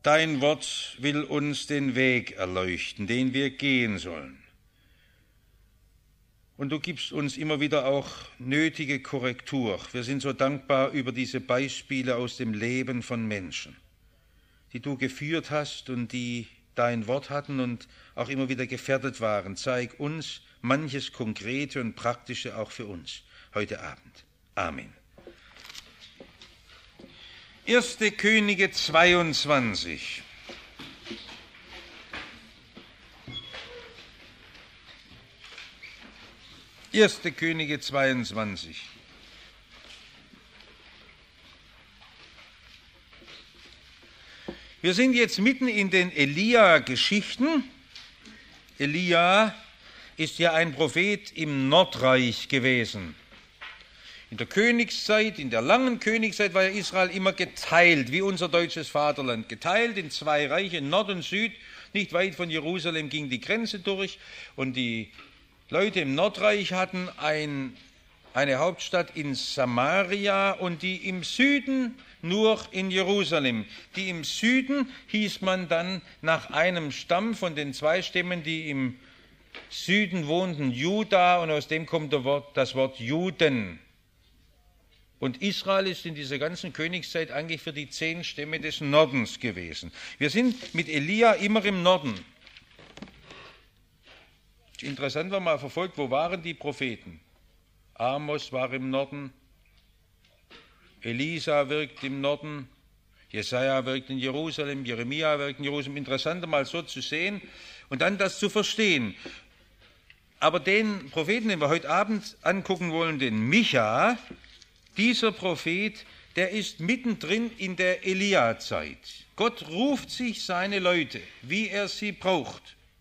Dein Wort will uns den Weg erleuchten, den wir gehen sollen. Und du gibst uns immer wieder auch nötige Korrektur. Wir sind so dankbar über diese Beispiele aus dem Leben von Menschen, die du geführt hast und die dein Wort hatten und auch immer wieder gefährdet waren. Zeig uns manches Konkrete und Praktische auch für uns heute Abend. Amen. 1. Könige 22. 1. Könige 22. Wir sind jetzt mitten in den Elia-Geschichten. Elia ist ja ein Prophet im Nordreich gewesen. In der Königszeit, in der langen Königszeit war ja Israel immer geteilt, wie unser deutsches Vaterland, geteilt in zwei Reiche, Nord und Süd. Nicht weit von Jerusalem ging die Grenze durch und die Leute im Nordreich hatten eine Hauptstadt in Samaria und die im Süden nur in Jerusalem. Die im Süden hieß man dann nach einem Stamm von den zwei Stämmen, die im Süden wohnten, Juda, und aus dem kommt das Wort Juden. Und Israel ist in dieser ganzen Königszeit eigentlich für die 10 Stämme des Nordens gewesen. Wir sind mit Elia immer im Norden. Interessant war mal verfolgt, wo waren die Propheten? Amos war im Norden, Elisa wirkt im Norden, Jesaja wirkt in Jerusalem, Jeremia wirkt in Jerusalem. Interessant mal so zu sehen und dann das zu verstehen. Aber den Propheten, den wir heute Abend angucken wollen, den Micha, dieser Prophet, der ist mittendrin in der Elia-Zeit. Gott ruft sich seine Leute, wie er sie braucht.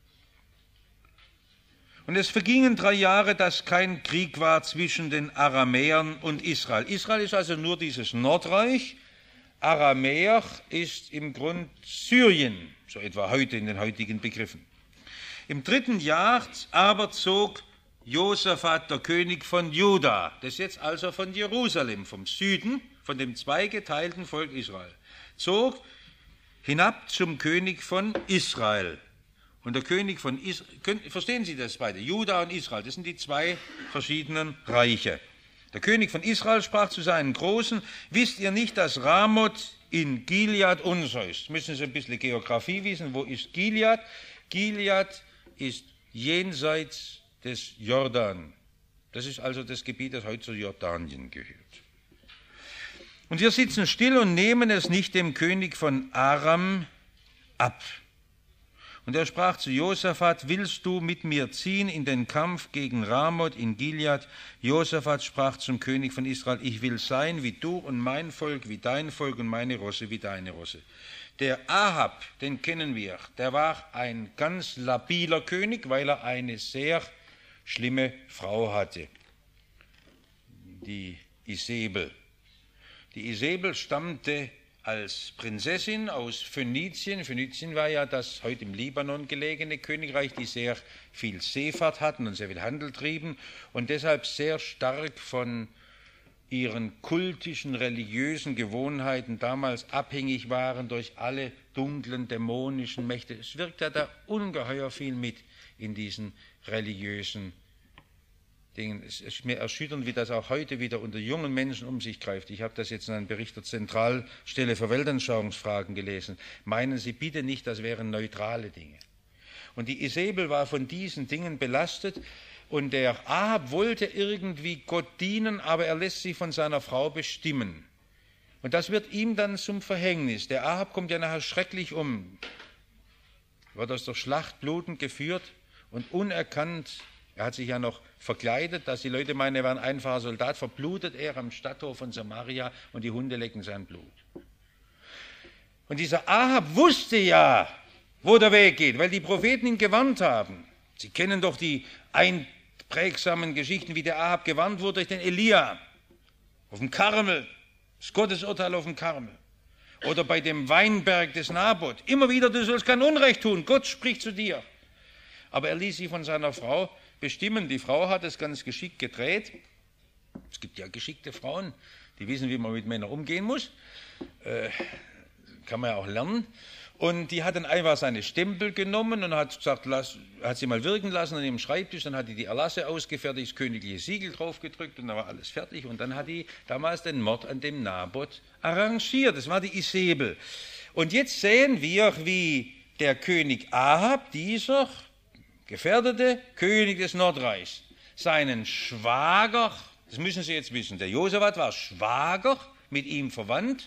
Und es vergingen 3 Jahre, dass kein Krieg war zwischen den Aramäern und Israel. Israel ist also nur dieses Nordreich. Aramäer ist im Grund Syrien, so etwa heute in den heutigen Begriffen. Im 3. Jahr aber zog Josaphat, der König von Juda, das ist jetzt also von Jerusalem, vom Süden, von dem zweigeteilten Volk Israel, zog hinab zum König von Israel. Und der König von Israel, verstehen Sie das beide? Juda und Israel, das sind die 2 verschiedenen Reiche. Der König von Israel sprach zu seinen Großen: Wisst ihr nicht, dass Ramoth in Gilead unser ist? Müssen Sie ein bisschen Geografie wissen. Wo ist Gilead? Gilead ist jenseits des Jordan. Das ist also das Gebiet, das heute zu Jordanien gehört. Und wir sitzen still und nehmen es nicht dem König von Aram ab. Und er sprach zu Josaphat: Willst du mit mir ziehen in den Kampf gegen Ramoth in Gilead? Josaphat sprach zum König von Israel: Ich will sein wie du und mein Volk wie dein Volk und meine Rosse wie deine Rosse. Der Ahab, den kennen wir, der war ein ganz labiler König, weil er eine sehr schlimme Frau hatte, die Isebel. Die Isebel stammte als Prinzessin aus Phönizien. Phönizien war ja das heute im Libanon gelegene Königreich, die sehr viel Seefahrt hatten und sehr viel Handel trieben und deshalb sehr stark von ihren kultischen, religiösen Gewohnheiten damals abhängig waren durch alle dunklen, dämonischen Mächte. Es wirkt ja da ungeheuer viel mit in diesen religiösen Dingen. Es ist mir erschütternd, wie das auch heute wieder unter jungen Menschen um sich greift. Ich habe das jetzt in einem Bericht der Zentralstelle für Weltanschauungsfragen gelesen. Meinen Sie bitte nicht, das wären neutrale Dinge. Und die Isebel war von diesen Dingen belastet und der Ahab wollte irgendwie Gott dienen, aber er lässt sich von seiner Frau bestimmen. Und das wird ihm dann zum Verhängnis. Der Ahab kommt ja nachher schrecklich um, wird aus der Schlacht blutend geführt und unerkannt. Er hat sich ja noch verkleidet, dass die Leute meinen, er war ein einfacher Soldat, verblutet er am Stadttor von Samaria und die Hunde lecken sein Blut. Und dieser Ahab wusste ja, wo der Weg geht, weil die Propheten ihn gewarnt haben. Sie kennen doch die einprägsamen Geschichten, wie der Ahab gewarnt wurde durch den Elia auf dem Karmel, das Gottesurteil auf dem Karmel. Oder bei dem Weinberg des Naboth. Immer wieder, du sollst kein Unrecht tun, Gott spricht zu dir. Aber er ließ sich von seiner Frau bestimmen. Die Frau hat es ganz geschickt gedreht. Es gibt ja geschickte Frauen, die wissen, wie man mit Männern umgehen muss. kann man ja auch lernen. Und die hat dann einfach seine Stempel genommen und hat gesagt, hat sie mal wirken lassen an ihrem Schreibtisch, dann hat die Erlasse ausgefertigt, das königliche Siegel draufgedrückt und dann war alles fertig. Und dann hat die damals den Mord an dem Naboth arrangiert. Das war die Isebel. Und jetzt sehen wir, wie der König Ahab, dieser gefährdete König des Nordreichs, seinen Schwager, das müssen Sie jetzt wissen, der Josaphat war Schwager, mit ihm verwandt,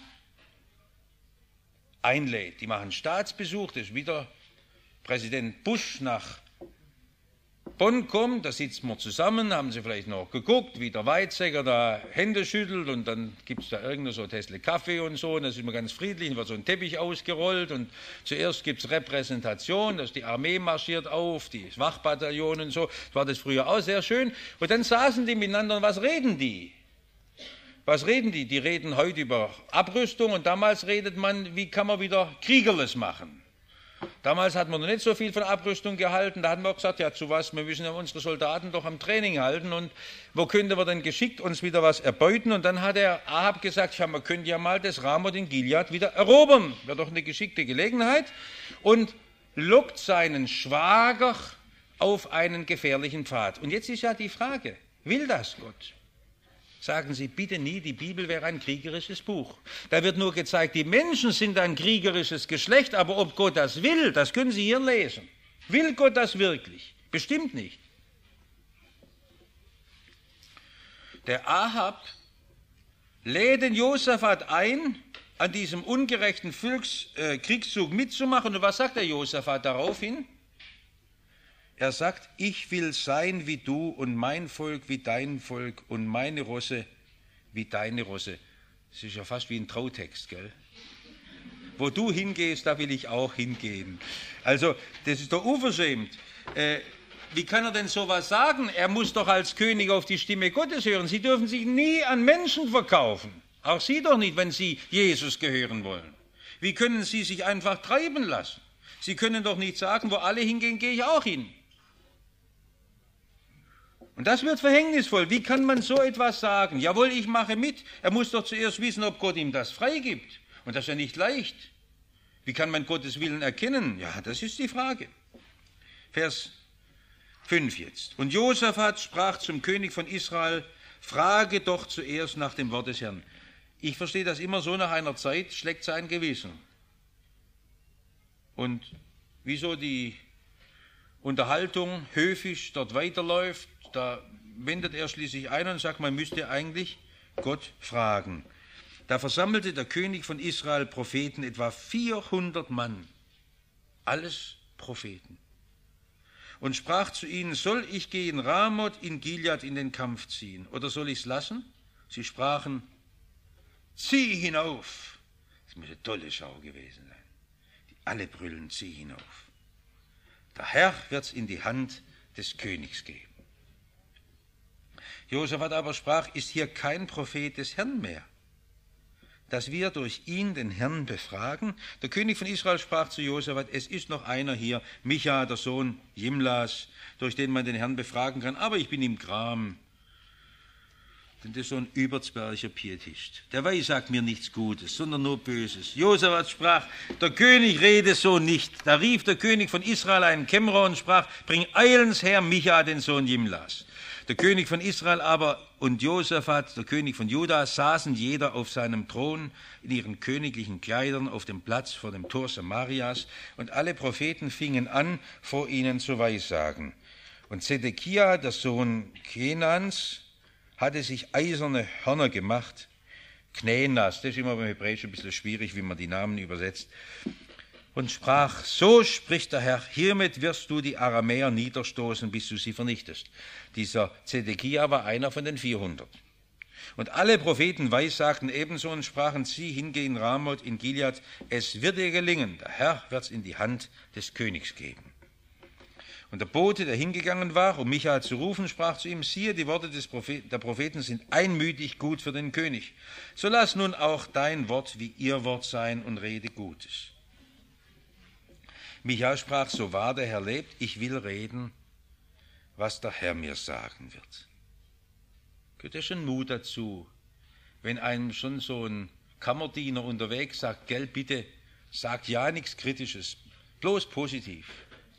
einlädt. Die machen Staatsbesuch, das ist wieder Präsident Bush nach Bonn kommt, da sitzen wir zusammen, haben sie vielleicht noch geguckt, wie der Weizsäcker da Hände schüttelt und dann gibt es da irgendeine so Tässle Kaffee und so und das ist immer ganz friedlich, dann wird so ein Teppich ausgerollt und zuerst gibt es Repräsentation, dass die Armee marschiert auf, die Wachbataillon und so, das war das früher auch sehr schön und dann saßen die miteinander und was reden die? Was reden die? Die reden heute über Abrüstung und damals redet man, wie kann man wieder Kriegerles machen. Damals hat man noch nicht so viel von Abrüstung gehalten, da hatten wir auch gesagt, ja zu was, wir müssen ja unsere Soldaten doch am Training halten und wo könnten wir denn geschickt uns wieder was erbeuten und dann hat der Ahab gesagt, ja man könnte ja mal das Ramoth in Gilead wieder erobern, wäre doch eine geschickte Gelegenheit und lockt seinen Schwager auf einen gefährlichen Pfad. Und jetzt ist ja die Frage, will das Gott? Sagen Sie bitte nie, die Bibel wäre ein kriegerisches Buch. Da wird nur gezeigt, die Menschen sind ein kriegerisches Geschlecht, aber ob Gott das will, das können Sie hier lesen. Will Gott das wirklich? Bestimmt nicht. Der Ahab lädt den Josaphat ein, an diesem ungerechten Kriegszug mitzumachen. Und was sagt der Josaphat daraufhin? Er sagt, ich will sein wie du und mein Volk wie dein Volk und meine Rosse wie deine Rosse. Das ist ja fast wie ein Trautext, gell? Wo du hingehst, da will ich auch hingehen. Also, das ist doch unverschämt. Wie kann er denn sowas sagen? Er muss doch als König auf die Stimme Gottes hören. Sie dürfen sich nie an Menschen verkaufen. Auch Sie doch nicht, wenn Sie Jesus gehören wollen. Wie können Sie sich einfach treiben lassen? Sie können doch nicht sagen, wo alle hingehen, gehe ich auch hin. Und das wird verhängnisvoll. Wie kann man so etwas sagen? Jawohl, ich mache mit. Er muss doch zuerst wissen, ob Gott ihm das freigibt. Und das ist ja nicht leicht. Wie kann man Gottes Willen erkennen? Ja, das ist die Frage. Vers 5 jetzt. Und Josaphat sprach zum König von Israel, frage doch zuerst nach dem Wort des Herrn. Ich verstehe das immer so, nach einer Zeit schlägt sein Gewissen. Und wieso die Unterhaltung höfisch dort weiterläuft, da wendet er schließlich ein und sagt, man müsste eigentlich Gott fragen. Da versammelte der König von Israel Propheten, etwa 400 Mann, alles Propheten, und sprach zu ihnen, soll ich gegen Ramoth in Gilead in den Kampf ziehen, oder soll ich es lassen? Sie sprachen, zieh hinauf. Das muss eine tolle Schau gewesen sein. Die alle brüllen, zieh hinauf. Der Herr wird es in die Hand des Königs geben. Josaphat aber sprach, ist hier kein Prophet des Herrn mehr, dass wir durch ihn den Herrn befragen? Der König von Israel sprach zu Josaphat, es ist noch einer hier, Micha, der Sohn Jimlas, durch den man den Herrn befragen kann, aber ich bin im Gram. Denn das ist so ein Überzberger Pietist. Der weiß, sagt mir nichts Gutes, sondern nur Böses. Josaphat sprach, der König rede so nicht. Da rief der König von Israel einen Kämmerer und sprach, bring eilends her Micha, den Sohn Jimlas. Der König von Israel aber und Josaphat, der König von Juda, saßen jeder auf seinem Thron in ihren königlichen Kleidern auf dem Platz vor dem Tor Samarias, und alle Propheten fingen an, vor ihnen zu weissagen. Und Zedekia, der Sohn Kenans, hatte sich eiserne Hörner gemacht, Knenas, das ist immer beim Hebräisch ein bisschen schwierig, wie man die Namen übersetzt, und sprach, so spricht der Herr, hiermit wirst du die Aramäer niederstoßen, bis du sie vernichtest. Dieser Zedekia war einer von den 400. Und alle Propheten weissagten ebenso und sprachen, zieh hingehen Ramoth in Gilead, es wird dir gelingen, der Herr wird es in die Hand des Königs geben. Und der Bote, der hingegangen war, um Micha zu rufen, sprach zu ihm, siehe, die Worte der Propheten sind einmütig gut für den König. So lass nun auch dein Wort wie ihr Wort sein und rede Gutes. Micha sprach, so wahr der Herr lebt, ich will reden, was der Herr mir sagen wird. Gehört ja schon Mut dazu, wenn einem schon so ein Kammerdiener unterwegs sagt, gell, bitte sagt ja nichts Kritisches, bloß positiv.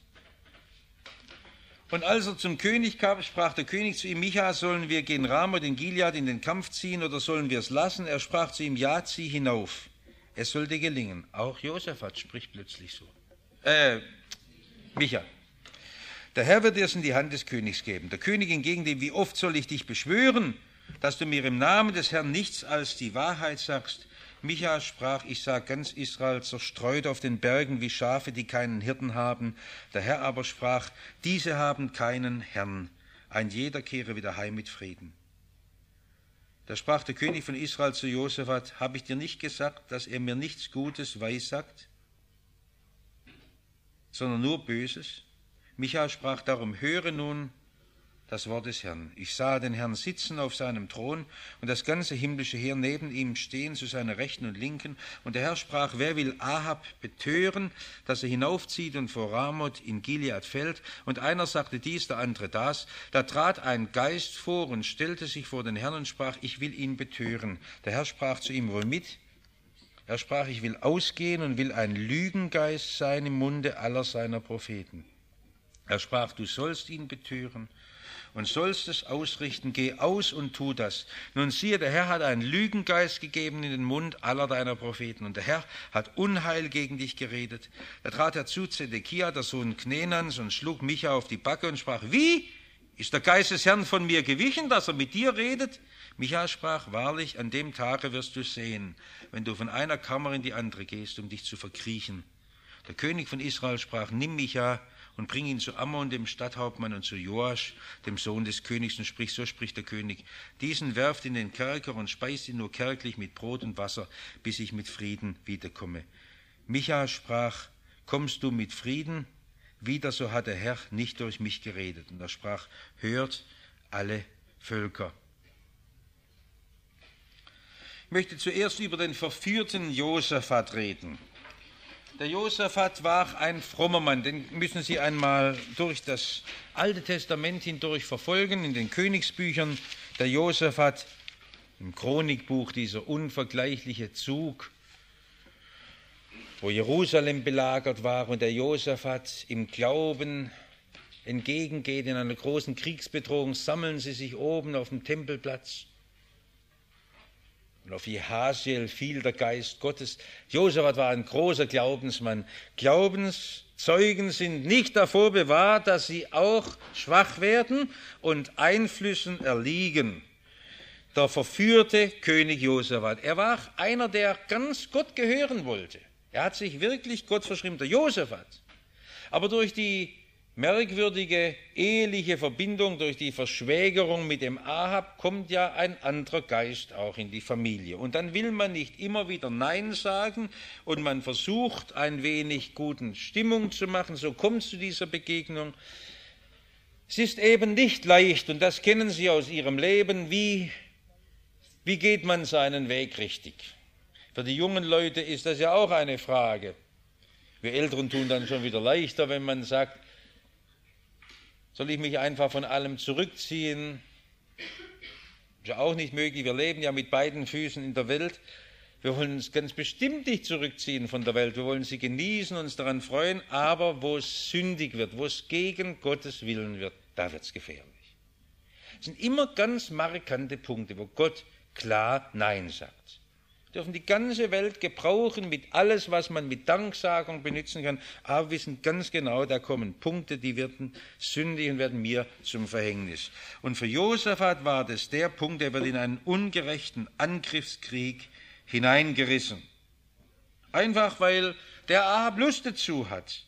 Und als er zum König kam, sprach der König zu ihm: Micha, sollen wir gegen Ramoth in Gilead in den Kampf ziehen oder sollen wir es lassen? Er sprach zu ihm: Ja, zieh hinauf. Es soll dir gelingen. Auch Josaphat spricht plötzlich so. Micha. Der Herr wird dir es in die Hand des Königs geben. Der König hingegen dem: Wie oft soll ich dich beschwören, dass du mir im Namen des Herrn nichts als die Wahrheit sagst? Micha sprach: Ich sah ganz Israel zerstreut auf den Bergen wie Schafe, die keinen Hirten haben. Der Herr aber sprach: Diese haben keinen Herrn. Ein jeder kehre wieder heim mit Frieden. Da sprach der König von Israel zu Josaphat: Habe ich dir nicht gesagt, dass er mir nichts Gutes weissagt, sondern nur Böses? Micha sprach darum: Höre nun das Wort des Herrn. Ich sah den Herrn sitzen auf seinem Thron und das ganze himmlische Heer neben ihm stehen zu seiner Rechten und Linken. Und der Herr sprach: Wer will Ahab betören, dass er hinaufzieht und vor Ramoth in Gilead fällt? Und einer sagte dies, der andere das. Da trat ein Geist vor und stellte sich vor den Herrn und sprach: Ich will ihn betören. Der Herr sprach zu ihm: Womit? Er sprach: Ich will ausgehen und will ein Lügengeist sein im Munde aller seiner Propheten. Er sprach: Du sollst ihn betören und sollst es ausrichten. Geh aus und tu das. Nun siehe, der Herr hat einen Lügengeist gegeben in den Mund aller deiner Propheten. Und der Herr hat Unheil gegen dich geredet. Da trat er zu Zedekia, der Sohn Knenans, und schlug Micha auf die Backe und sprach: Wie? Ist der Geist des Herrn von mir gewichen, dass er mit dir redet? Micha sprach: Wahrlich, an dem Tage wirst du sehen, wenn du von einer Kammer in die andere gehst, um dich zu verkriechen. Der König von Israel sprach: Nimm Micha und bring ihn zu Ammon, dem Stadthauptmann, und zu Joasch, dem Sohn des Königs, und sprich: So spricht der König: Diesen werft in den Kerker und speist ihn nur kärglich mit Brot und Wasser, bis ich mit Frieden wiederkomme. Micha sprach: Kommst du mit Frieden wieder, so hat der Herr nicht durch mich geredet. Und er sprach: Hört alle Völker. Ich möchte zuerst über den verführten Josaphat reden. Der Josaphat war ein frommer Mann, den müssen Sie einmal durch das Alte Testament hindurch verfolgen, in den Königsbüchern. Der Josaphat, im Chronikbuch, dieser unvergleichliche Zug, wo Jerusalem belagert war und der Josaphat im Glauben entgegengeht in einer großen Kriegsbedrohung, sammeln sie sich oben auf dem Tempelplatz. Und auf Jehasiel fiel der Geist Gottes. Josaphat war ein großer Glaubensmann. Glaubenszeugen sind nicht davor bewahrt, dass sie auch schwach werden und Einflüssen erliegen. Der verführte König Josaphat, er war einer, der ganz Gott gehören wollte. Er hat sich wirklich Gott verschrieben, der Josaphat. Aber durch die merkwürdige eheliche Verbindung, durch die Verschwägerung mit dem Ahab, kommt ja ein anderer Geist auch in die Familie. Und dann will man nicht immer wieder Nein sagen und man versucht, ein wenig guten Stimmung zu machen. So kommt es zu dieser Begegnung. Es ist eben nicht leicht, und das kennen Sie aus Ihrem Leben, wie geht man seinen Weg richtig? Für die jungen Leute ist das ja auch eine Frage. Wir Älteren tun dann schon wieder leichter, wenn man sagt: Soll ich mich einfach von allem zurückziehen? Ist ja auch nicht möglich. Wir leben ja mit beiden Füßen in der Welt. Wir wollen uns ganz bestimmt nicht zurückziehen von der Welt. Wir wollen sie genießen, uns daran freuen. Aber wo es sündig wird, wo es gegen Gottes Willen wird, da wird es gefährlich. Es sind immer ganz markante Punkte, wo Gott klar Nein sagt. Wir dürfen die ganze Welt gebrauchen mit alles, was man mit Danksagung benutzen kann, aber wir wissen ganz genau, da kommen Punkte, die werden sündig und werden mir zum Verhängnis. Und für Josaphat war das der Punkt, der wird in einen ungerechten Angriffskrieg hineingerissen. Einfach weil der Ahab Lust dazu hat.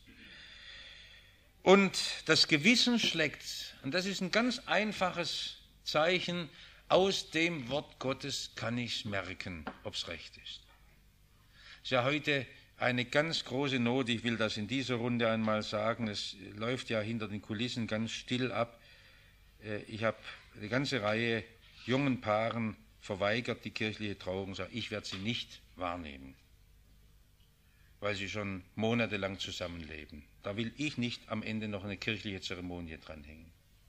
Und das Gewissen schlägt, und das ist ein ganz einfaches Zeichen: Aus dem Wort Gottes kann ich merken, ob es recht ist. Es ist ja heute eine ganz große Not, ich will das in dieser Runde einmal sagen, es läuft ja hinter den Kulissen ganz still ab. Ich habe eine ganze Reihe jungen Paaren verweigert die kirchliche Trauung, sagt: Ich werde sie nicht wahrnehmen, weil sie schon monatelang zusammenleben. Da will ich nicht am Ende noch eine kirchliche Zeremonie dranhängen.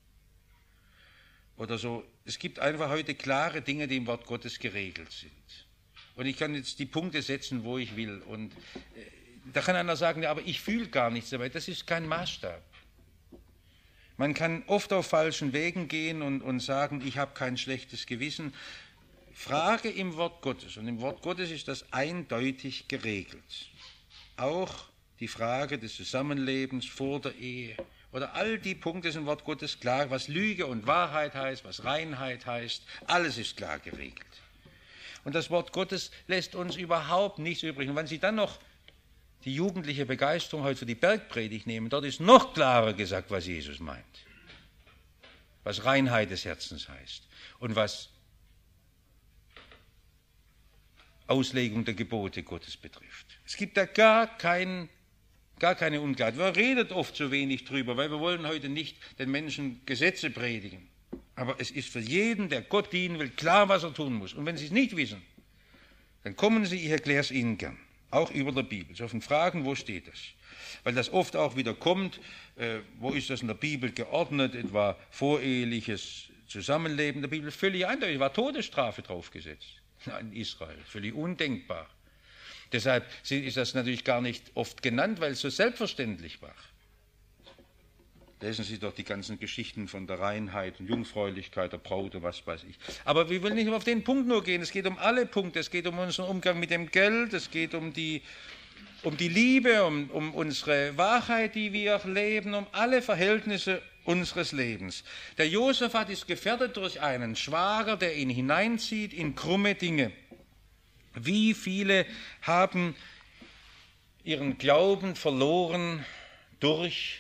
Oder so. Es gibt einfach heute klare Dinge, die im Wort Gottes geregelt sind. Und ich kann jetzt die Punkte setzen, wo ich will. Und Da kann einer sagen, ja, aber ich fühle gar nichts dabei. Das ist kein Maßstab. Man kann oft auf falschen Wegen gehen und sagen, ich habe kein schlechtes Gewissen. Frage im Wort Gottes. Und im Wort Gottes ist das eindeutig geregelt. Auch die Frage des Zusammenlebens vor der Ehe oder all die Punkte sind im Wort Gottes klar, was Lüge und Wahrheit heißt, was Reinheit heißt, alles ist klar geregelt. Und das Wort Gottes lässt uns überhaupt nichts übrig. Und wenn Sie dann noch die jugendliche Begeisterung heute für die Bergpredigt nehmen, dort ist noch klarer gesagt, was Jesus meint, was Reinheit des Herzens heißt und was Auslegung der Gebote Gottes betrifft. Es gibt da gar keine Unklarheit. Man redet oft so wenig drüber, weil wir wollen heute nicht den Menschen Gesetze predigen. Aber es ist für jeden, der Gott dienen will, klar, was er tun muss. Und wenn Sie es nicht wissen, dann kommen Sie, ich erkläre es Ihnen gern, auch über der Bibel. Sie dürfen fragen, wo steht das? Weil das oft auch wieder kommt, wo ist das in der Bibel geordnet, etwa voreheliches Zusammenleben. In der Bibel völlig eindeutig, war Todesstrafe draufgesetzt. In Israel, völlig undenkbar. Deshalb ist das natürlich gar nicht oft genannt, weil es so selbstverständlich war. Lesen Sie doch die ganzen Geschichten von der Reinheit und Jungfräulichkeit der Braut und was weiß ich. Aber wir wollen nicht nur auf den Punkt nur gehen, es geht um alle Punkte, es geht um unseren Umgang mit dem Geld, es geht um die Liebe, um unsere Wahrheit, die wir leben, um alle Verhältnisse unseres Lebens. Der Josaphat ist gefährdet durch einen Schwager, der ihn hineinzieht in krumme Dinge. Wie viele haben ihren Glauben verloren durch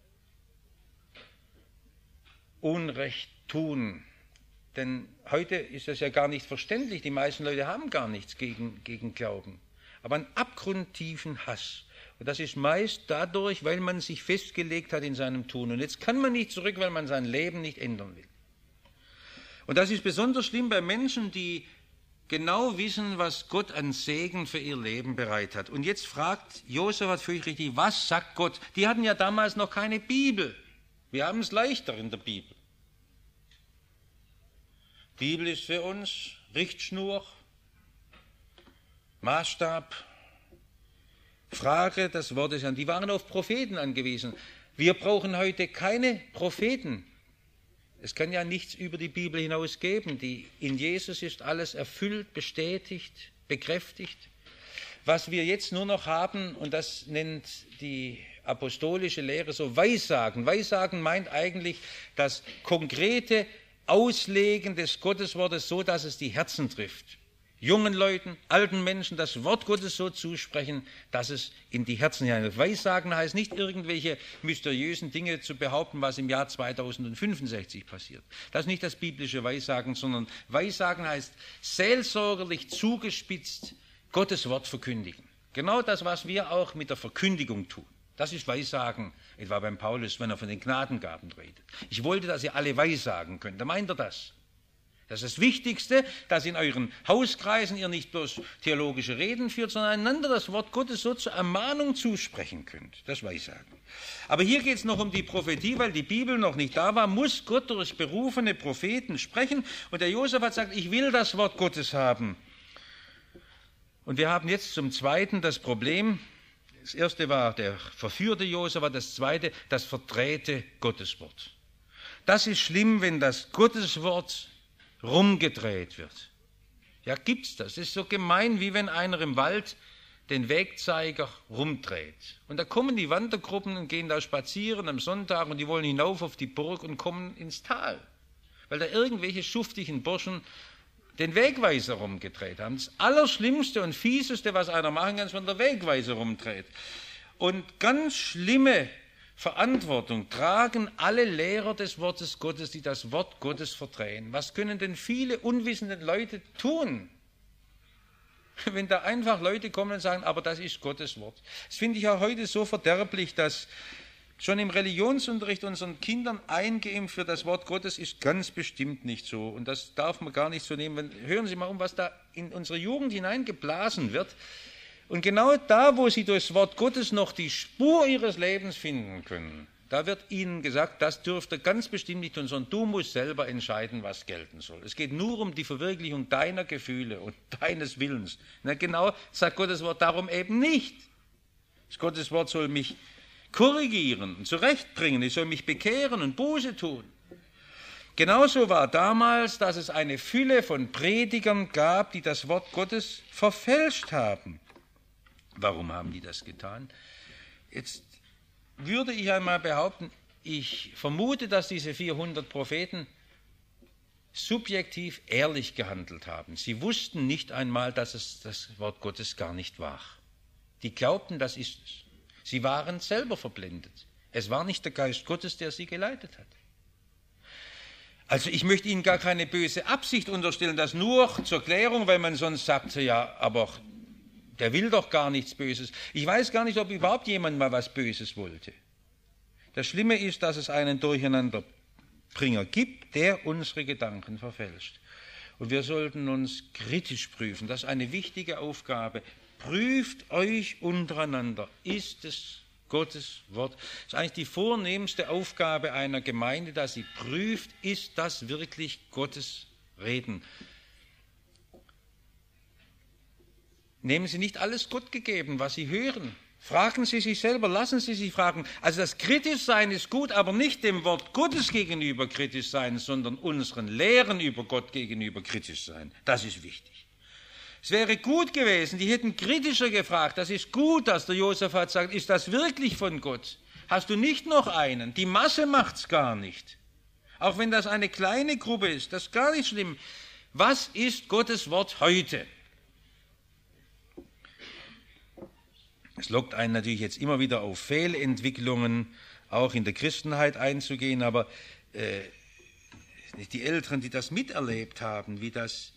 Unrecht tun? Denn heute ist das ja gar nicht verständlich. Die meisten Leute haben gar nichts gegen Glauben, aber einen abgrundtiefen Hass. Und das ist meist dadurch, weil man sich festgelegt hat in seinem Tun. Und jetzt kann man nicht zurück, weil man sein Leben nicht ändern will. Und das ist besonders schlimm bei Menschen, die genau wissen, was Gott an Segen für ihr Leben bereit hat. Und jetzt fragt Josaphat völlig richtig, was sagt Gott? Die hatten ja damals noch keine Bibel. Wir haben es leichter in der Bibel. Die Bibel ist für uns Richtschnur, Maßstab, Frage des Wortes an. Die waren auf Propheten angewiesen. Wir brauchen heute keine Propheten. Es kann ja nichts über die Bibel hinaus geben. In Jesus ist alles erfüllt, bestätigt, bekräftigt. Was wir jetzt nur noch haben, und das nennt die apostolische Lehre so Weissagen. Weissagen meint eigentlich das konkrete Auslegen des Gotteswortes so, dass es die Herzen trifft. Jungen Leuten, alten Menschen das Wort Gottes so zusprechen, dass es in die Herzen hinein. Weissagen heißt nicht, irgendwelche mysteriösen Dinge zu behaupten, was im Jahr 2065 passiert. Das ist nicht das biblische Weissagen, sondern Weissagen heißt seelsorgerlich zugespitzt Gottes Wort verkündigen. Genau das, was wir auch mit der Verkündigung tun. Das ist Weissagen, etwa beim Paulus, wenn er von den Gnadengaben redet. Ich wollte, dass ihr alle Weissagen könnt. Da meint er das. Das ist das Wichtigste, dass in euren Hauskreisen ihr nicht bloß theologische Reden führt, sondern einander das Wort Gottes so zur Ermahnung zusprechen könnt. Das Weissagen. Aber hier geht es noch um die Prophetie, weil die Bibel noch nicht da war, muss Gott durch berufene Propheten sprechen. Und der Josaphat sagt, ich will das Wort Gottes haben. Und wir haben jetzt zum Zweiten das Problem, das erste war der verführte Josaphat, das zweite das verdrehte Gotteswort. Das ist schlimm, wenn das Gotteswort rumgedreht wird. Ja, gibt's das? Das ist so gemein, wie wenn einer im Wald den Wegzeiger rumdreht. Und da kommen die Wandergruppen und gehen da spazieren am Sonntag und die wollen hinauf auf die Burg und kommen ins Tal, weil da irgendwelche schuftigen Burschen den Wegweiser rumgedreht haben. Das Allerschlimmste und Fieseste, was einer machen kann, ist, wenn der Wegweiser rumdreht. Und ganz schlimme Verantwortung tragen alle Lehrer des Wortes Gottes, die das Wort Gottes verdrehen. Was können denn viele unwissende Leute tun, wenn da einfach Leute kommen und sagen, aber das ist Gottes Wort? Das finde ich auch heute so verderblich, dass schon im Religionsunterricht unseren Kindern eingeimpft wird, das Wort Gottes ist ganz bestimmt nicht so. Und das darf man gar nicht so nehmen. Hören Sie mal was da in unsere Jugend hineingeblasen wird. Und genau da, wo sie durch das Wort Gottes noch die Spur ihres Lebens finden können, da wird ihnen gesagt, das dürft ihr ganz bestimmt nicht tun, sondern du musst selber entscheiden, was gelten soll. Es geht nur um die Verwirklichung deiner Gefühle und deines Willens. Na genau, sagt Gottes Wort darum eben nicht. Das Gotteswort soll mich korrigieren und zurechtbringen, es soll mich bekehren und Buße tun. Genauso war damals, dass es eine Fülle von Predigern gab, die das Wort Gottes verfälscht haben. Warum haben die das getan? Jetzt würde ich einmal behaupten, ich vermute, dass diese 400 Propheten subjektiv ehrlich gehandelt haben. Sie wussten nicht einmal, dass es das Wort Gottes gar nicht war. Die glaubten, das ist es. Sie waren selber verblendet. Es war nicht der Geist Gottes, der sie geleitet hat. Also ich möchte Ihnen gar keine böse Absicht unterstellen, das nur zur Klärung, weil man sonst sagt, ja, aber der will doch gar nichts Böses. Ich weiß gar nicht, ob überhaupt jemand mal was Böses wollte. Das Schlimme ist, dass es einen Durcheinanderbringer gibt, der unsere Gedanken verfälscht. Und wir sollten uns kritisch prüfen. Das ist eine wichtige Aufgabe. Prüft euch untereinander. Ist es Gottes Wort? Das ist eigentlich die vornehmste Aufgabe einer Gemeinde, dass sie prüft, ist das wirklich Gottes Reden? Nehmen Sie nicht alles Gott gegeben, was Sie hören. Fragen Sie sich selber, lassen Sie sich fragen. Also das Kritischsein ist gut, aber nicht dem Wort Gottes gegenüber kritisch sein, sondern unseren Lehren über Gott gegenüber kritisch sein. Das ist wichtig. Es wäre gut gewesen, die hätten kritischer gefragt. Das ist gut, dass der Josaphat sagt, ist das wirklich von Gott? Hast du nicht noch einen? Die Masse macht's gar nicht. Auch wenn das eine kleine Gruppe ist, das ist gar nicht schlimm. Was ist Gottes Wort heute? Es lockt einen natürlich jetzt immer wieder auf Fehlentwicklungen, auch in der Christenheit einzugehen, aber die Älteren, die das miterlebt haben, wie das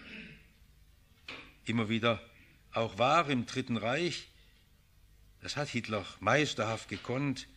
immer wieder auch war im Dritten Reich, das hat Hitler meisterhaft gekonnt,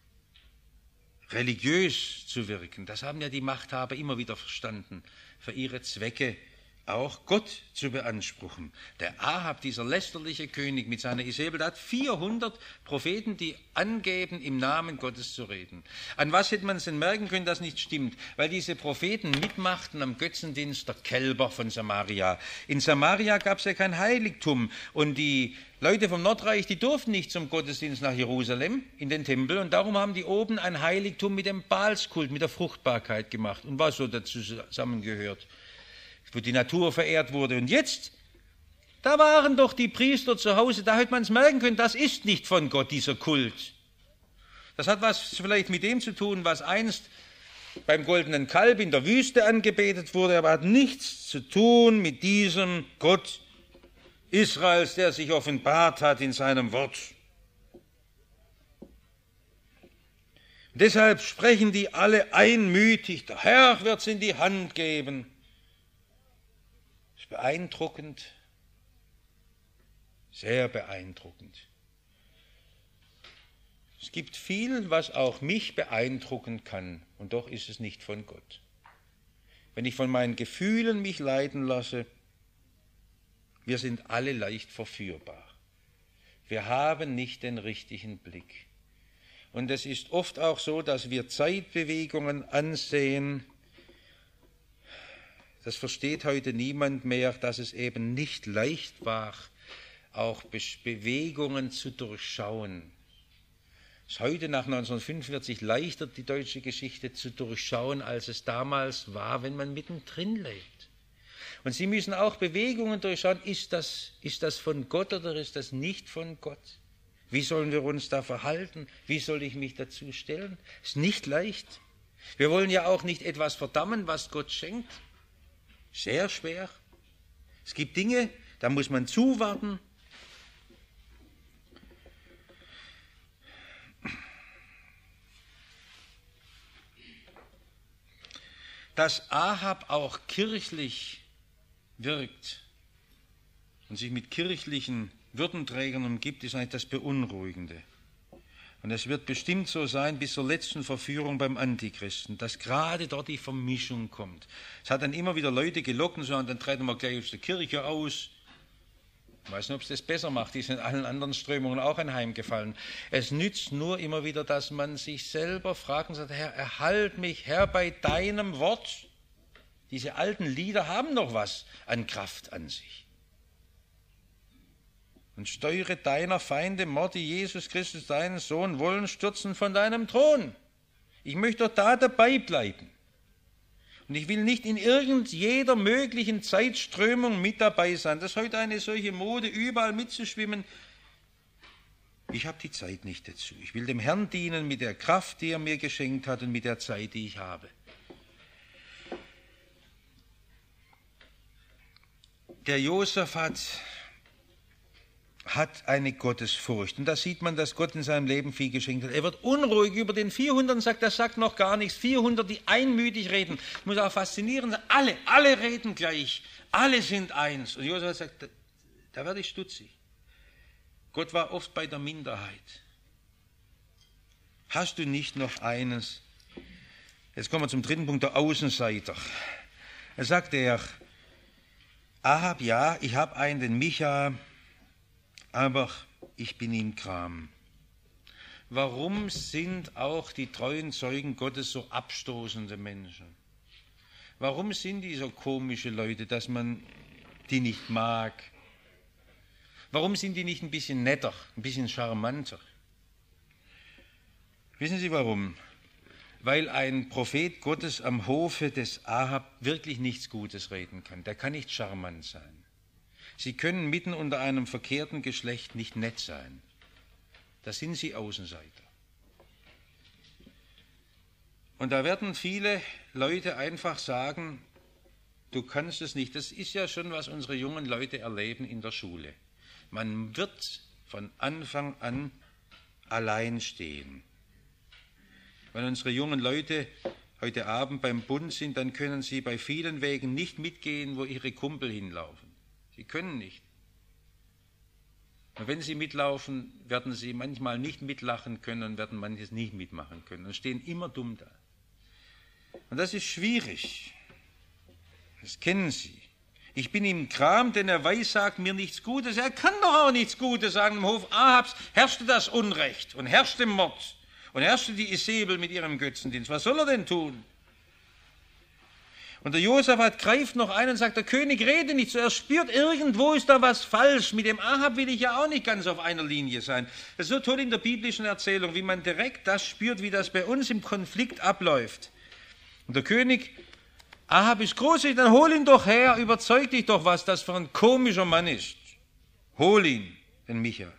religiös zu wirken. Das haben ja die Machthaber immer wieder verstanden, für ihre Zwecke auch Gott zu beanspruchen. Der Ahab, dieser lästerliche König mit seiner Isabel, der hat 400 Propheten, die angeben, im Namen Gottes zu reden. An was hätte man es denn merken können, dass nicht stimmt? Weil diese Propheten mitmachten am Götzendienst der Kälber von Samaria. In Samaria gab es ja kein Heiligtum und die Leute vom Nordreich, die durften nicht zum Gottesdienst nach Jerusalem in den Tempel und darum haben die oben ein Heiligtum mit dem Baalskult, mit der Fruchtbarkeit gemacht und was so dazu zusammengehört, wo die Natur verehrt wurde. Und jetzt, da waren doch die Priester zu Hause, da hätte man es merken können, das ist nicht von Gott, dieser Kult. Das hat was vielleicht mit dem zu tun, was einst beim goldenen Kalb in der Wüste angebetet wurde, aber hat nichts zu tun mit diesem Gott Israels, der sich offenbart hat in seinem Wort. Und deshalb sprechen die alle einmütig, der Herr wird es in die Hand geben. Beeindruckend, sehr beeindruckend. Es gibt viel, was auch mich beeindrucken kann, und doch ist es nicht von Gott. Wenn ich von meinen Gefühlen mich leiten lasse, wir sind alle leicht verführbar. Wir haben nicht den richtigen Blick. Und es ist oft auch so, dass wir Zeitbewegungen ansehen. Das versteht heute niemand mehr, dass es eben nicht leicht war, auch Bewegungen zu durchschauen. Es ist heute nach 1945 leichter, die deutsche Geschichte zu durchschauen, als es damals war, wenn man mittendrin lebt. Und Sie müssen auch Bewegungen durchschauen, ist das von Gott oder ist das nicht von Gott? Wie sollen wir uns da verhalten? Wie soll ich mich dazu stellen? Ist nicht leicht. Wir wollen ja auch nicht etwas verdammen, was Gott schenkt. Sehr schwer. Es gibt Dinge, da muss man zuwarten. Dass Ahab auch kirchlich wirkt und sich mit kirchlichen Würdenträgern umgibt, ist eigentlich das Beunruhigende. Und es wird bestimmt so sein bis zur letzten Verführung beim Antichristen, dass gerade dort die Vermischung kommt. Es hat dann immer wieder Leute gelockt und so, und dann treten wir gleich aus der Kirche aus. Ich weiß nicht, ob es das besser macht, die sind allen anderen Strömungen auch anheimgefallen. Es nützt nur immer wieder, dass man sich selber fragt und sagt, Herr, erhalt mich, Herr, bei deinem Wort. Diese alten Lieder haben noch was an Kraft an sich. und steuere deiner Feinde Mord, die Jesus Christus, deinen Sohn, wollen stürzen von deinem Thron. Ich möchte doch da dabei bleiben. Und ich will nicht in jeder möglichen Zeitströmung mit dabei sein. Das ist heute eine solche Mode, überall mitzuschwimmen. Ich habe die Zeit nicht dazu. Ich will dem Herrn dienen mit der Kraft, die er mir geschenkt hat und mit der Zeit, die ich habe. Der Josaphat hat eine Gottesfurcht. Und da sieht man, dass Gott in seinem Leben viel geschenkt hat. Er wird unruhig über den 400 und sagt, das sagt noch gar nichts. 400, die einmütig reden. Das muss auch faszinierend sein. Alle reden gleich. Alle sind eins. Und Josaphat sagt, da werde ich stutzig. Gott war oft bei der Minderheit. Hast du nicht noch eines? Jetzt kommen wir zum dritten Punkt, der Außenseiter. Er sagt Ahab, ja, ich habe einen, den Micha, aber ich bin ihm gram. Warum sind auch die treuen Zeugen Gottes so abstoßende Menschen? Warum sind die so komische Leute, dass man die nicht mag? Warum sind die nicht ein bisschen netter, ein bisschen charmanter? Wissen Sie warum? Weil ein Prophet Gottes am Hofe des Ahab wirklich nichts Gutes reden kann. Der kann nicht charmant sein. Sie können mitten unter einem verkehrten Geschlecht nicht nett sein. Da sind sie Außenseiter. Und da werden viele Leute einfach sagen, du kannst es nicht. Das ist ja schon, was unsere jungen Leute erleben in der Schule. Man wird von Anfang an allein stehen. Wenn unsere jungen Leute heute Abend beim Bund sind, dann können sie bei vielen Wegen nicht mitgehen, wo ihre Kumpel hinlaufen. Sie können nicht. Und wenn sie mitlaufen, werden sie manchmal nicht mitlachen können und werden manches nicht mitmachen können und stehen immer dumm da. Und das ist schwierig. Das kennen Sie. Ich bin ihm gram, denn er weissagt mir nichts Gutes. Er kann doch auch nichts Gutes sagen. Im Hof Ahabs herrschte das Unrecht und herrschte Mord und herrschte die Isabel mit ihrem Götzendienst. Was soll er denn tun? Und der Josaphat greift noch ein und sagt, der König rede nicht so. Er spürt, irgendwo ist da was falsch. Mit dem Ahab will ich ja auch nicht ganz auf einer Linie sein. Das ist so toll in der biblischen Erzählung, wie man direkt das spürt, wie das bei uns im Konflikt abläuft. Und der König, Ahab ist großzügig, dann hol ihn doch her, überzeug dich doch, was das für ein komischer Mann ist. Hol ihn, den Micha.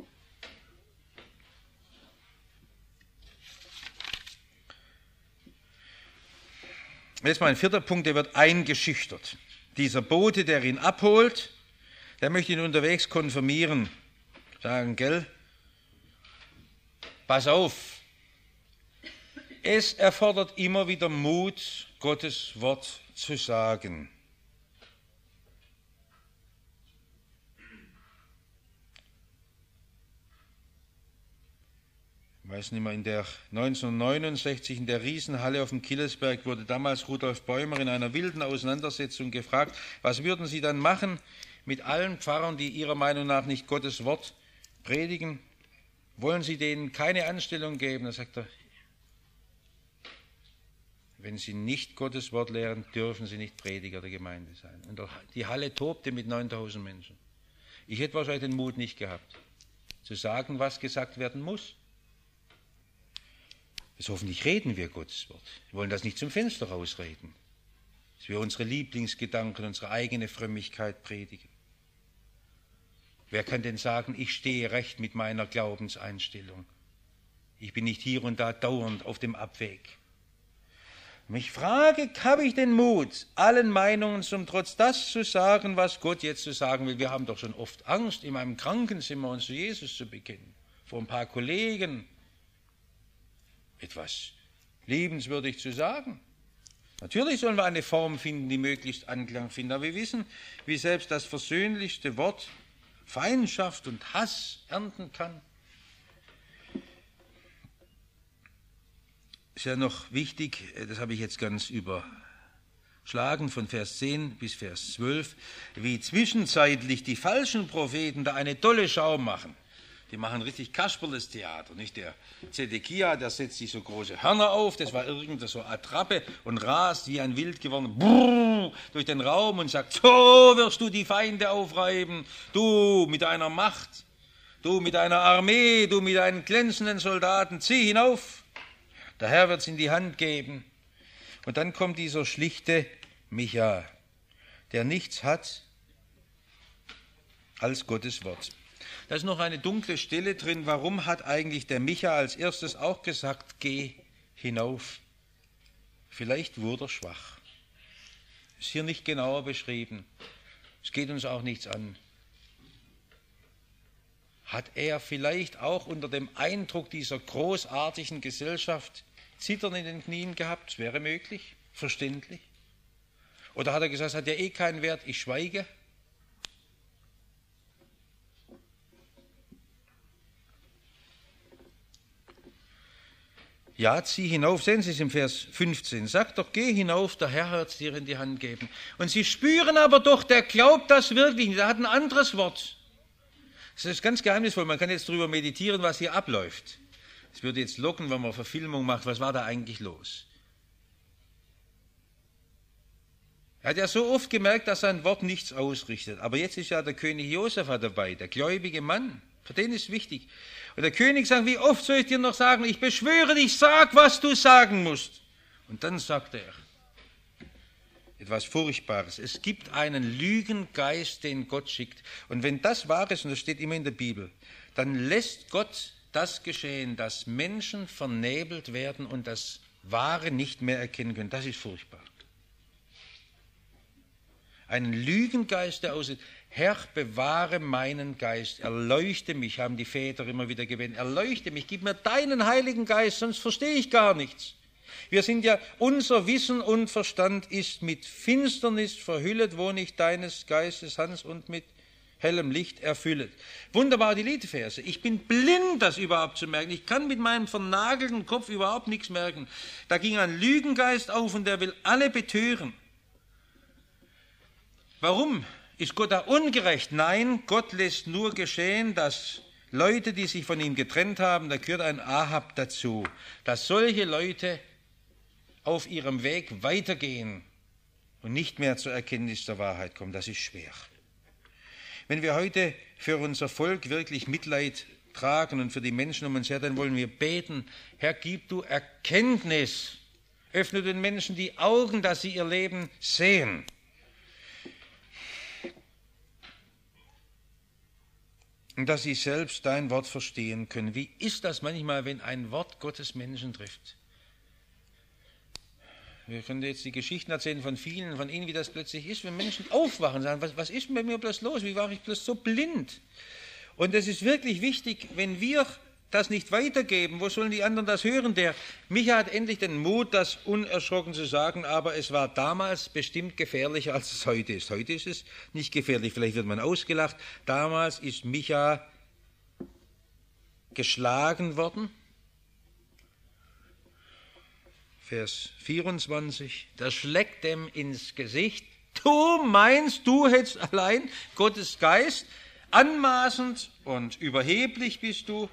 Jetzt mal ein vierter Punkt, der wird eingeschüchtert. Dieser Bote, der ihn abholt, der möchte ihn unterwegs konfirmieren. Sagen, gell, pass auf. Es erfordert immer wieder Mut, Gottes Wort zu sagen. Ich weiß nicht mehr, 1969 in der Riesenhalle auf dem Killesberg wurde damals Rudolf Bäumer in einer wilden Auseinandersetzung gefragt, was würden Sie dann machen mit allen Pfarrern, die Ihrer Meinung nach nicht Gottes Wort predigen? Wollen Sie denen keine Anstellung geben? Da sagt er, wenn Sie nicht Gottes Wort lehren, dürfen Sie nicht Prediger der Gemeinde sein. Und die Halle tobte mit 9000 Menschen. Ich hätte wahrscheinlich den Mut nicht gehabt, zu sagen, was gesagt werden muss. Jetzt hoffentlich reden wir Gottes Wort. Wir wollen das nicht zum Fenster rausreden. Dass wir unsere Lieblingsgedanken, unsere eigene Frömmigkeit predigen. Wer kann denn sagen, ich stehe recht mit meiner Glaubenseinstellung? Ich bin nicht hier und da dauernd auf dem Abweg. Mich frage, habe ich den Mut, allen Meinungen zum Trotz das zu sagen, was Gott jetzt zu sagen will? Wir haben doch schon oft Angst, in meinem Krankenzimmer uns zu Jesus zu bekennen. Vor ein paar Kollegen etwas liebenswürdig zu sagen. Natürlich sollen wir eine Form finden, die möglichst Anklang findet, aber wir wissen, wie selbst das versöhnlichste Wort Feindschaft und Hass ernten kann. Ist ja noch wichtig, das habe ich jetzt ganz überschlagen, von Vers 10 bis Vers 12, wie zwischenzeitlich die falschen Propheten da eine tolle Schau machen. Die machen richtig kasperles Theater, nicht? Der Zedekia, der setzt sich so große Hörner auf, das war irgendeine so Attrappe und rast wie ein wild geworden brrr, durch den Raum und sagt, so wirst du die Feinde aufreiben, du mit deiner Macht, du mit deiner Armee, du mit deinen glänzenden Soldaten, zieh hinauf, der Herr wird es in die Hand geben. Und dann kommt dieser schlichte Micha, der nichts hat als Gottes Wort. Da ist noch eine dunkle Stelle drin. Warum hat eigentlich der Micha als erstes auch gesagt, geh hinauf? Vielleicht wurde er schwach. Ist hier nicht genauer beschrieben. Es geht uns auch nichts an. Hat er vielleicht auch unter dem Eindruck dieser großartigen Gesellschaft Zittern in den Knien gehabt? Das wäre möglich, verständlich. Oder hat er gesagt, es hat ja eh keinen Wert, ich schweige? Ja, zieh hinauf, sehen Sie es im Vers 15, sagt doch, geh hinauf, der Herr wird es dir in die Hand geben. Und Sie spüren aber doch, der glaubt das wirklich nicht, der hat ein anderes Wort. Das ist ganz geheimnisvoll, man kann jetzt darüber meditieren, was hier abläuft. Es würde jetzt locken, wenn man Verfilmung macht, was war da eigentlich los? Er hat ja so oft gemerkt, dass sein Wort nichts ausrichtet, aber jetzt ist ja der König Josef dabei, der gläubige Mann, für den ist wichtig. Und der König sagt, wie oft soll ich dir noch sagen, ich beschwöre dich, sag, was du sagen musst. Und dann sagt er etwas Furchtbares. Es gibt einen Lügengeist, den Gott schickt. Und wenn das wahr ist, und das steht immer in der Bibel, dann lässt Gott das geschehen, dass Menschen vernebelt werden und das Wahre nicht mehr erkennen können. Das ist furchtbar. Einen Lügengeist, der aussieht, Herr, bewahre meinen Geist, erleuchte mich, haben die Väter immer wieder gebetet, erleuchte mich, gib mir deinen Heiligen Geist, sonst verstehe ich gar nichts. Wir sind ja, unser Wissen und Verstand ist mit Finsternis verhüllet, wo nicht deines Geistes Hand und mit hellem Licht erfüllet. Wunderbar, die Liedverse. Ich bin blind, das überhaupt zu merken. Ich kann mit meinem vernagelten Kopf überhaupt nichts merken. Da ging ein Lügengeist auf und der will alle betören. Warum? Ist Gott da ungerecht? Nein, Gott lässt nur geschehen, dass Leute, die sich von ihm getrennt haben, da gehört ein Ahab dazu, dass solche Leute auf ihrem Weg weitergehen und nicht mehr zur Erkenntnis der Wahrheit kommen. Das ist schwer. Wenn wir heute für unser Volk wirklich Mitleid tragen und für die Menschen um uns her, dann wollen wir beten, Herr, gib du Erkenntnis, öffne den Menschen die Augen, dass sie ihr Leben sehen. Und dass sie selbst dein Wort verstehen können. Wie ist das manchmal, wenn ein Wort Gottes Menschen trifft? Wir können jetzt die Geschichten erzählen von vielen, von ihnen, wie das plötzlich ist, wenn Menschen aufwachen und sagen, was ist denn bei mir bloß los? Wie war ich bloß so blind? Und es ist wirklich wichtig, wenn wir das nicht weitergeben, wo sollen die anderen das hören? Der Micha hat endlich den Mut, das unerschrocken zu sagen, aber es war damals bestimmt gefährlicher, als es heute ist. Heute ist es nicht gefährlich, vielleicht wird man ausgelacht. Damals ist Micha geschlagen worden. Vers 24, das schlägt dem ins Gesicht. Du meinst, du hättest allein Gottes Geist, anmaßend und überheblich bist du.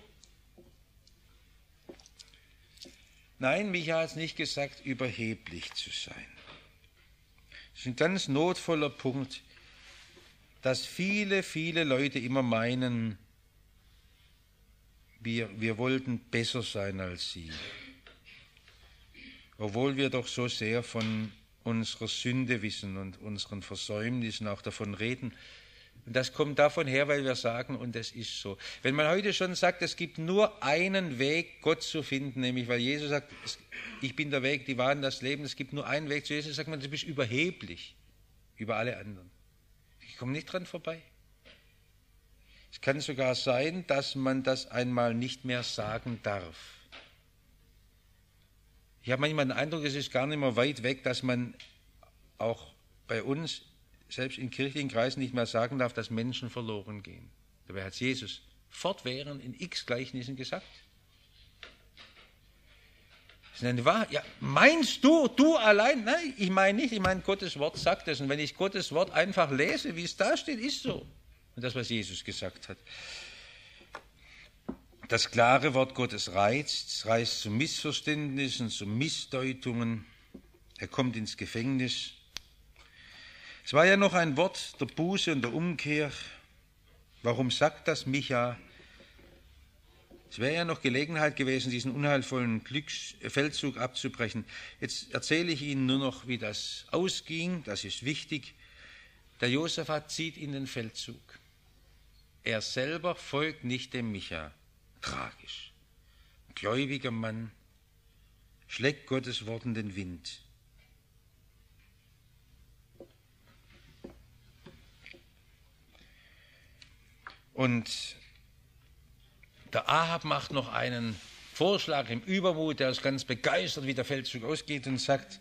Nein, Micha hat es nicht gesagt, überheblich zu sein. Das ist ein ganz notvoller Punkt, dass viele, viele Leute immer meinen, wir wollten besser sein als sie. Obwohl wir doch so sehr von unserer Sünde wissen und unseren Versäumnissen auch davon reden. Und das kommt davon her, weil wir sagen, und es ist so. Wenn man heute schon sagt, es gibt nur einen Weg, Gott zu finden, nämlich weil Jesus sagt, ich bin der Weg, die Wahrheit und das Leben, es gibt nur einen Weg zu Jesus, sagt man, du bist überheblich über alle anderen. Ich komme nicht dran vorbei. Es kann sogar sein, dass man das einmal nicht mehr sagen darf. Ich habe manchmal den Eindruck, es ist gar nicht mehr weit weg, dass man auch bei uns selbst in kirchlichen Kreisen nicht mehr sagen darf, dass Menschen verloren gehen. Dabei hat Jesus fortwährend in x Gleichnissen gesagt. Das ist eine Wahrheit. Ja, meinst du allein? Nein, ich meine nicht. Ich meine, Gottes Wort sagt es. Und wenn ich Gottes Wort einfach lese, wie es da steht, ist so. Und das, was Jesus gesagt hat. Das klare Wort Gottes reizt, es reizt zu Missverständnissen, zu Missdeutungen. Er kommt ins Gefängnis. Es war ja noch ein Wort der Buße und der Umkehr. Warum sagt das Micha? Es wäre ja noch Gelegenheit gewesen, diesen unheilvollen Feldzug abzubrechen. Jetzt erzähle ich Ihnen nur noch, wie das ausging. Das ist wichtig. Der Josaphat zieht in den Feldzug. Er selber folgt nicht dem Micha. Tragisch. Ein gläubiger Mann schlägt Gottes Wort in den Wind. Und der Ahab macht noch einen Vorschlag im Übermut, der ist ganz begeistert, wie der Feldzug ausgeht und sagt,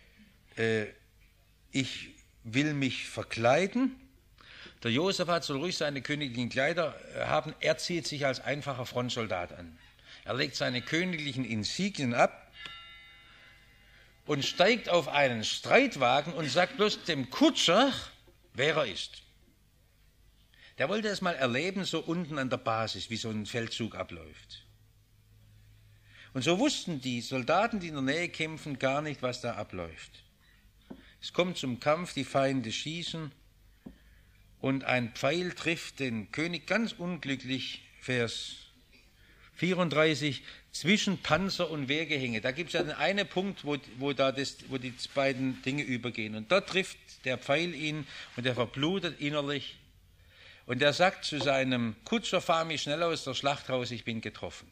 ich will mich verkleiden. Der Josaphat soll ruhig seine königlichen Kleider haben, er zieht sich als einfacher Frontsoldat an. Er legt seine königlichen Insignien ab und steigt auf einen Streitwagen und sagt bloß dem Kutscher, wer er ist. Der wollte es mal erleben, so unten an der Basis, wie so ein Feldzug abläuft. Und so wussten die Soldaten, die in der Nähe kämpfen, gar nicht, was da abläuft. Es kommt zum Kampf, die Feinde schießen und ein Pfeil trifft den König ganz unglücklich, Vers 34, zwischen Panzer und Wehrgehänge. Da gibt es ja den einen Punkt, wo die beiden Dinge übergehen. Und da trifft der Pfeil ihn und er verblutet innerlich. Und er sagt zu seinem Kutscher, fahr mich schnell aus der Schlacht raus, ich bin getroffen.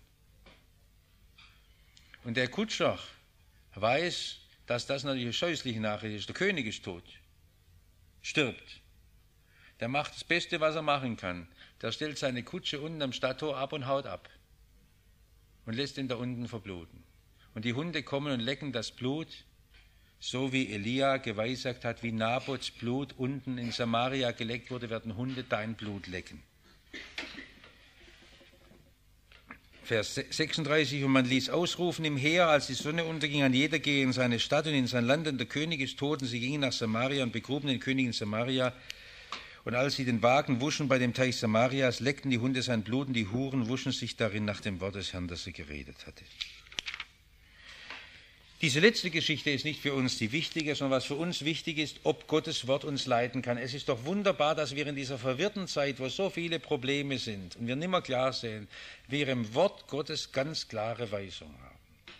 Und der Kutscher weiß, dass das natürlich eine scheußliche Nachricht ist. Der König ist tot, stirbt. Der macht das Beste, was er machen kann. Der stellt seine Kutsche unten am Stadttor ab und haut ab und lässt ihn da unten verbluten. Und die Hunde kommen und lecken das Blut, so wie Elia geweissagt hat, wie Nabots Blut unten in Samaria geleckt wurde, werden Hunde dein Blut lecken. Vers 36, und man ließ ausrufen im Heer, als die Sonne unterging, an jeder gehe in seine Stadt und in sein Land, und der König ist tot, und sie gingen nach Samaria und begruben den König in Samaria. Und als sie den Wagen wuschen bei dem Teich Samarias, leckten die Hunde sein Blut, und die Huren wuschen sich darin nach dem Wort des Herrn, das er geredet hatte. Diese letzte Geschichte ist nicht für uns die wichtige, sondern was für uns wichtig ist, ob Gottes Wort uns leiten kann. Es ist doch wunderbar, dass wir in dieser verwirrten Zeit, wo so viele Probleme sind und wir nicht mehr klar sehen, wir im Wort Gottes ganz klare Weisung haben.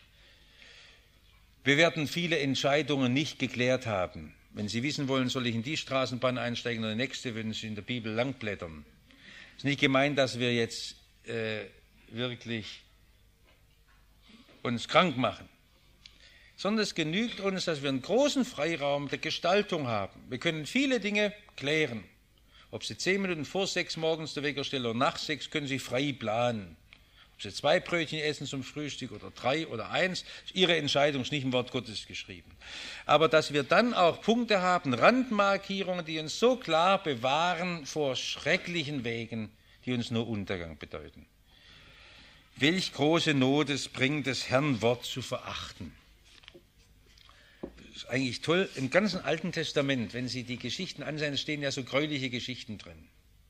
Wir werden viele Entscheidungen nicht geklärt haben. Wenn Sie wissen wollen, soll ich in die Straßenbahn einsteigen oder die nächste, würden Sie in der Bibel langblättern. Es ist nicht gemeint, dass wir jetzt wirklich uns krank machen, sondern es genügt uns, dass wir einen großen Freiraum der Gestaltung haben. Wir können viele Dinge klären. Ob Sie 10 Minuten vor 6 morgens der Wecker stellen oder nach 6, können Sie frei planen. Ob Sie 2 Brötchen essen zum Frühstück oder 3 oder 1, ist Ihre Entscheidung, ist nicht im Wort Gottes geschrieben. Aber dass wir dann auch Punkte haben, Randmarkierungen, die uns so klar bewahren vor schrecklichen Wegen, die uns nur Untergang bedeuten. Welch große Not es bringt, des Herrn Wort zu verachten. Das ist eigentlich toll, im ganzen Alten Testament, wenn Sie die Geschichten ansehen, stehen ja so gräuliche Geschichten drin.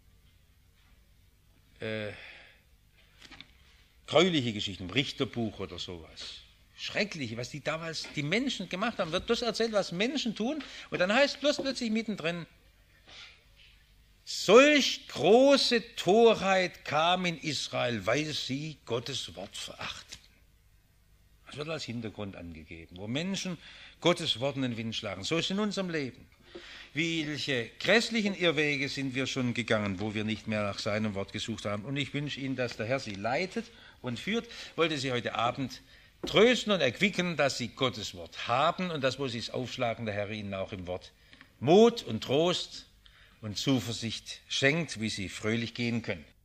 Gräuliche Geschichten, im Richterbuch oder sowas. Schreckliche, was die damals die Menschen gemacht haben. Wird bloß erzählt, was Menschen tun, und dann heißt bloß plötzlich mittendrin, solch große Torheit kam in Israel, weil sie Gottes Wort verachten. Das wird als Hintergrund angegeben, wo Menschen Gottes Wort in den Wind schlagen. So ist es in unserem Leben. Welche grässlichen Irrwege sind wir schon gegangen, wo wir nicht mehr nach seinem Wort gesucht haben. Und ich wünsche Ihnen, dass der Herr Sie leitet und führt. Ich wollte Sie heute Abend trösten und erquicken, dass Sie Gottes Wort haben und dass, wo Sie es aufschlagen, der Herr Ihnen auch im Wort Mut und Trost und Zuversicht schenkt, wie Sie fröhlich gehen können.